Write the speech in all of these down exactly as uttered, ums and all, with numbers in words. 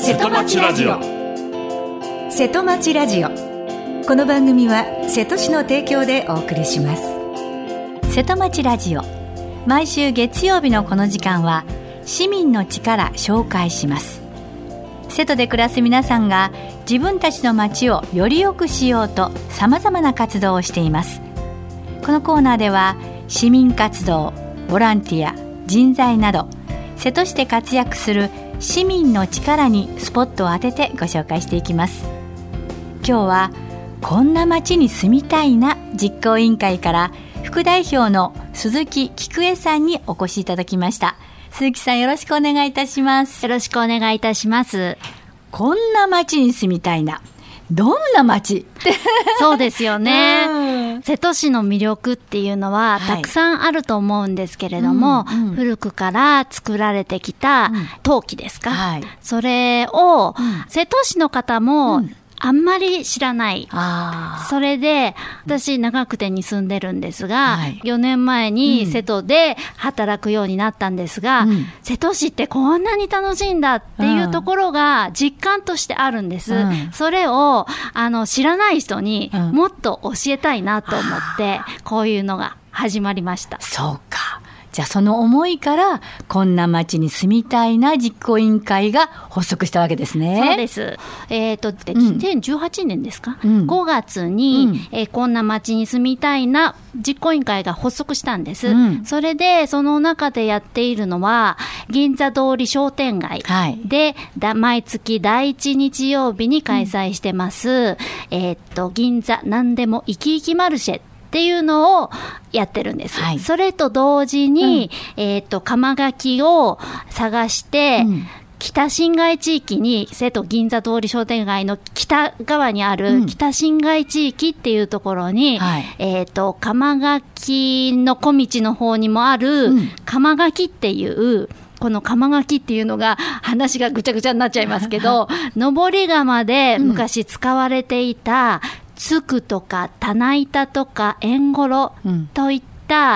瀬戸町ラジオ。 瀬戸町ラジオ。この番組は瀬戸市の提供でお送りします。 瀬戸町ラジオ、毎週月曜日のこの時間は市民の力紹介します。瀬戸で暮らす皆さんが自分たちの町をより良くしようとさまざまな活動をしています。このコーナーでは市民活動、ボランティア、人材など瀬戸市で活躍する市民の力にスポットを当ててご紹介していきます。今日はこんな町に住みたいな実行委員会から副代表の鈴木菊江さんにお越しいただきました。鈴木さん、よろしくお願いいたします。 よろしくお願いいたします。 こんな町に住みたいな、どんな町そうですよね、うん、瀬戸市の魅力っていうのはたくさんあると思うんですけれども、はいうんうん、古くから作られてきた陶器ですか、うんはい、それを、うん、瀬戸市の方も、うんあんまり知らない。あそれで、私、長久手に住んでるんですが、はい、よねんまえに瀬戸で働くようになったんですが、うん、瀬戸市ってこんなに楽しいんだっていうところが実感としてあるんです。うん、それを、あの、知らない人にもっと教えたいなと思って、うん、こういうのが始まりました。 そうか。じゃあその思いからこんな町に住みたいな実行委員会が発足したわけですね。 そうです。えっと、にせんじゅうはちねんですか、うん、ごがつに、うんえー、こんな町に住みたいな実行委員会が発足したんです、うん、それでその中でやっているのは銀座通り商店街で、はい、毎月だいいち日曜日に開催してます、うん、えっと銀座なんでも生き生きマルシェっていうのをやってるんです、はい、それと同時に、うんえー、と釜垣を探して、うん、北新街地域に瀬戸銀座通り商店街の北側にある北新街地域っていうところに、うんはいえー、と釜垣の小道の方にもある釜垣っていう、この釜垣っていうのが話がぐちゃぐちゃになっちゃいますけど登り窯で昔使われていたつくとか棚板とかえんごろといった、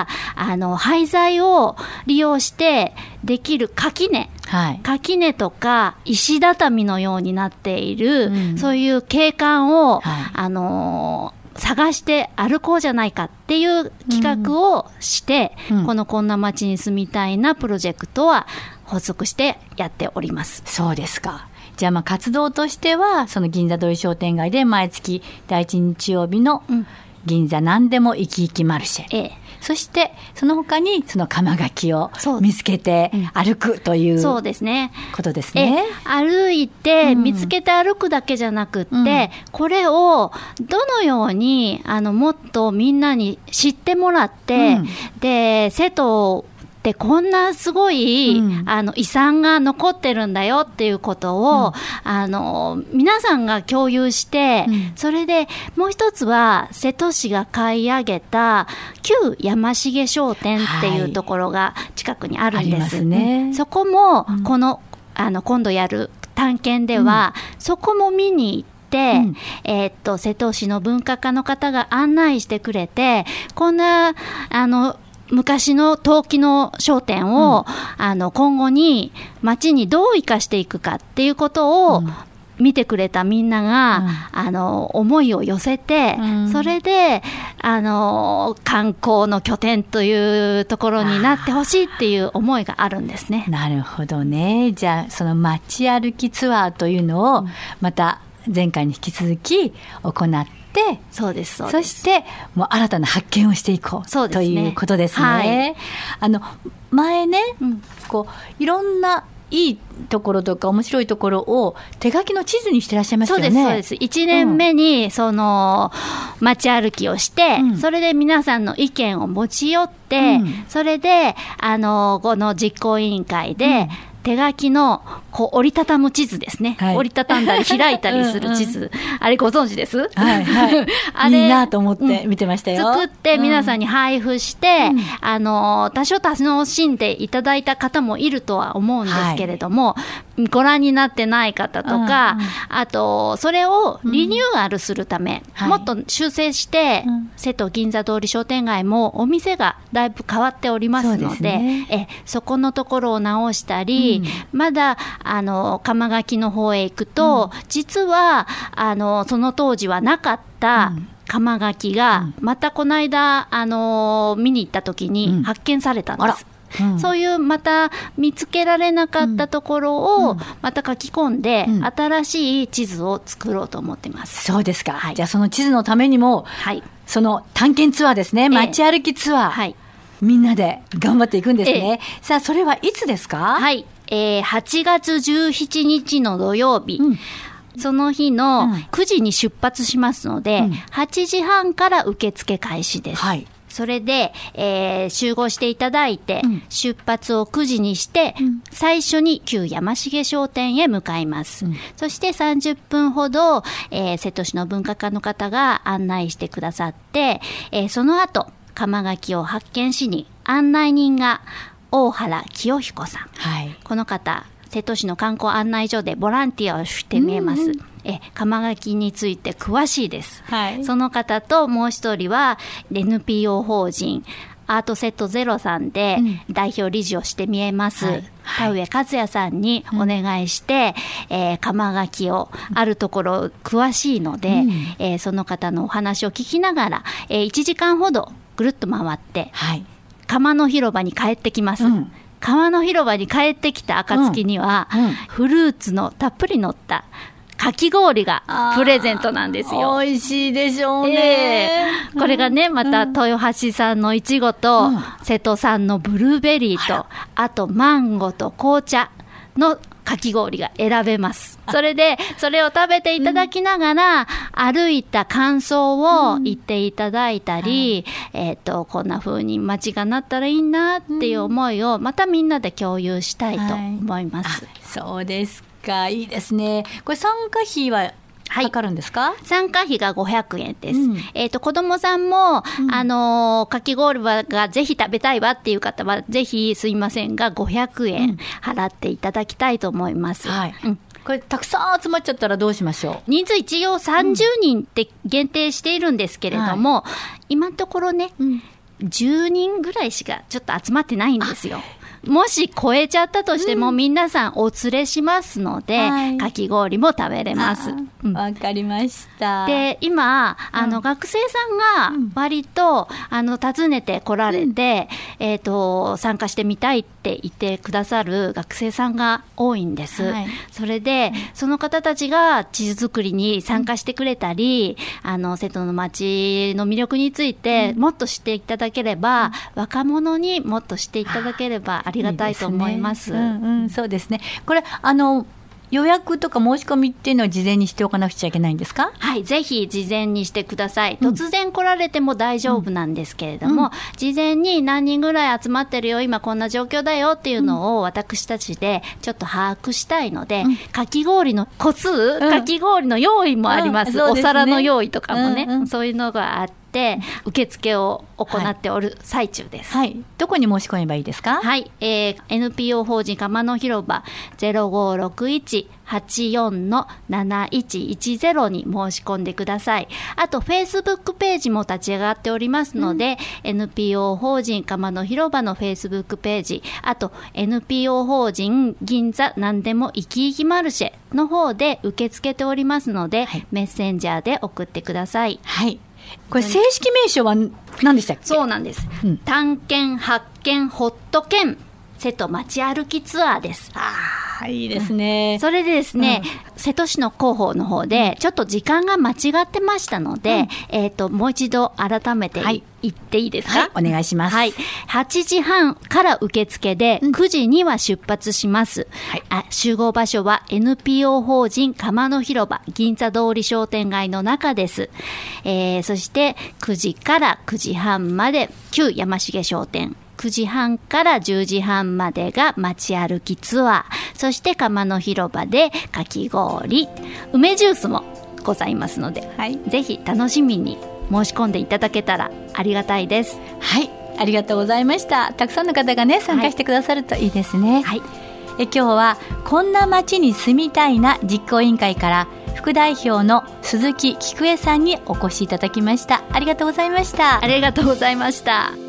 うん、あの廃材を利用してできる垣根、はい、垣根とか石畳のようになっている、うん、そういう景観を、はいあのー、探して歩こうじゃないかっていう企画をして、うん、このこんな町に住みたいなプロジェクトは発足してやっております。 そうですか。じゃあまあ活動としてはその銀座通り商店街で毎月だいいち日曜日の銀座なんでも生き生きマルシェ、ええ、そしてその他にその釜垣を見つけて歩くというそうですねことですね。 歩いて見つけて歩くだけじゃなくって、うん、これをどのようにあのもっとみんなに知ってもらって、うん、で瀬戸でこんなすごい、うん、あの遺産が残ってるんだよっていうことを、うん、あの皆さんが共有して、うん、それでもう一つは瀬戸市が買い上げた旧山重商店っていうところが近くにあるんです、はい、ありますね。そこもこの、あの今度やる探検では、うん、そこも見に行ってでうんえー、っと瀬戸市の文化課の方が案内してくれて、こんなあの昔の陶器の商店を、うん、あの今後に町にどう生かしていくかっていうことを、うん見てくれたみんなが、うん、あの思いを寄せて、うん、それであの観光の拠点というところになってほしいっていう思いがあるんですね。 なるほどね。じゃあその街歩きツアーというのを、うん、また前回に引き続き行ってそうですそうです。 そしてもう新たな発見をしていこうそうです、ね、ということですね、はい、あの前ね、うん、こういろんないいところとか面白いところを手書きの地図にしてらっしゃいましたよね。 そうですそうです。いちねんめにその街歩きをして、うん、それで皆さんの意見を持ち寄って、うん、それであのこの実行委員会で、うん手書きのこう折りたたむ地図ですね、はい、折りたたんだり開いたりする地図うん、うん、あれご存知です、 はいはい、あれいいなと思って見てましたよ、 うん、作って皆さんに配布して、うん、あの多少楽しんでいただいた方もいるとは思うんですけれども、はい、 ご覧になってない方とか、うんうん、あとそれをリニューアルするため、うん、もっと修正して、はい、瀬戸銀座通り商店街もお店がだいぶ変わっておりますの で, そ, で、ね、えそこのところを直したり、うん、まだあの釜垣の方へ行くと、うん、実はあのその当時はなかった釜垣が、うん、またこの間あの見に行った時に発見されたんです、うん、そういうまた見つけられなかったところをまた書き込んで、うん、新しい地図を作ろうと思ってます。 そうですか、はい、じゃあその地図のためにも、はい、その探検ツアーですね、街歩きツアー、えーはい、みんなで頑張っていくんですね、えー、さあそれはいつですか？ はい、えー、はちがつじゅうしちにちの土曜日、うん、その日のくじに出発しますので、うん、はちじはんから受付開始です、はい、それで、えー、集合していただいて、うん、出発をくじにして、うん、最初に旧山重商店へ向かいます、うん、そしてさんじゅっぷんほど、えー、瀬戸市の文化課の方が案内してくださって、えー、その後釜垣を発見しに案内人が大原清彦さん、はい、この方瀬戸市の観光案内所でボランティアをして見えます、うんうん、え釜垣について詳しいです、はい、その方ともう一人は エヌピーオー 法人アートセットゼロさんで代表理事をして見えます、うんはい、田上和也さんにお願いして、うんえー、釜垣をあるところ詳しいので、うんえー、その方のお話を聞きながら、えー、いちじかんほどぐるっと回って、はい、釜の広場に帰ってきます、うん川の広場に帰ってきた暁には、うんうん、フルーツのたっぷり乗ったかき氷がプレゼントなんですよ。 美味しいでしょうね、 えー、これがねまた豊橋産のいちごと、うん、瀬戸産のブルーベリーと、あとマンゴーと紅茶のかき氷が選べます。それでそれを食べていただきながら、うん、歩いた感想を言っていただいたり、うんはいえー、とこんな風に街がなったらいいなっていう思いをまたみんなで共有したいと思います、 はい、そうですか、いいですね。これ参加費はかかるんですか？ はい、参加費がごひゃくえんです、うんえー、と子どもさんも、うん、あのかき氷がぜひ食べたいわっていう方はぜひすいませんがごひゃくえん払っていただきたいと思います、うんはいうんこれたくさん集まっちゃったらどうしましょう？ 人数一応さんじゅうにんって限定しているんですけれども、はい、今のところね、うん、じゅうにんぐらいしかちょっと集まってないんですよ。もし超えちゃったとしても、うん、皆さんお連れしますので、はい、かき氷も食べれます。わ、 うん、かりました。 で今あの、うん、学生さんが割と、うん、あの訪ねて来られて、うんえーと、参加してみたいって言ってくださる学生さんが多いんです、はい、それでその方たちが地図作りに参加してくれたり、うん、あの瀬戸の町の魅力についてもっと知っていただければ、うん、若者にもっと知っていただければありがたいと思います。いいですね。うんうん、 そうですね。これあの予約とか申し込みっていうのは事前にしておかなくちゃいけないんですか？ はい、ぜひ事前にしてください。突然来られても大丈夫なんですけれども、うん、事前に何人ぐらい集まってるよ、今こんな状況だよっていうのを私たちでちょっと把握したいので、うん、かき氷の個数、うん、かき氷の用意もあります、うんうん、お皿の用意とかもね、うんうん、そういうのがあって受付を行っておる最中です、 はいはい、どこに申し込めばいいですか？ はい、えー、エヌピーオー 法人釜の広場 ゼロごろくいちはちよんのなないちいちゼロ に申し込んでください。あと Facebook ページも立ち上がっておりますので、うん、エヌピーオー 法人釜の広場の Facebook ページ、あと エヌピーオー 法人銀座なんでもいきいきマルシェの方で受け付けておりますので、はい、メッセンジャーで送ってください。 はい、これ正式名称は何でしたっけ？ そうなんです、うん、探検発見ホット券瀬戸町歩きツアーです。 あ、いいですね、 うん、それでですね、うん、瀬戸市の広報の方でちょっと時間が間違ってましたので、うんえー、ともう一度改めて、はい、言っていいですか？ はい、お願いします、 はい、はちじはんから受付でくじには出発します、うん、あ集合場所は エヌピーオー 法人釜の広場銀座通り商店街の中です、えー、そしてくじからくじはんまで旧山重商店、くじはんからじゅうじはんまでが街歩きツアー、そして釜の広場でかき氷、梅ジュースもございますので、はい、ぜひ楽しみに申し込んでいただけたらありがたいです。 はい、ありがとうございました。たくさんの方がね参加してくださるといいですね。 はい、 え今日はこんな街に住みたいな実行委員会から副代表の鈴木菊江さんにお越しいただきました。ありがとうございました。 ありがとうございました。